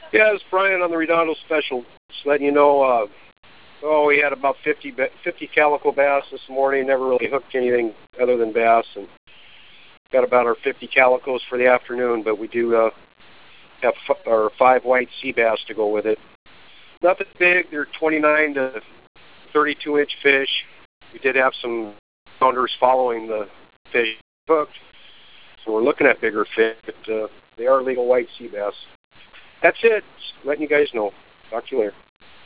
Yeah, it's Brian on the Redondo Special. Just letting you know, we had about 50 calico bass this morning. Never really hooked anything other than bass, and got about our 50 calicos for the afternoon, but we do have our 5 white sea bass to go with it. Nothing big. They're 29 to 32-inch fish. We did have some pounders following the fish hooked, so we're looking at bigger fish, but they are legal white sea bass. That's it. Just letting you guys know. Talk to you later.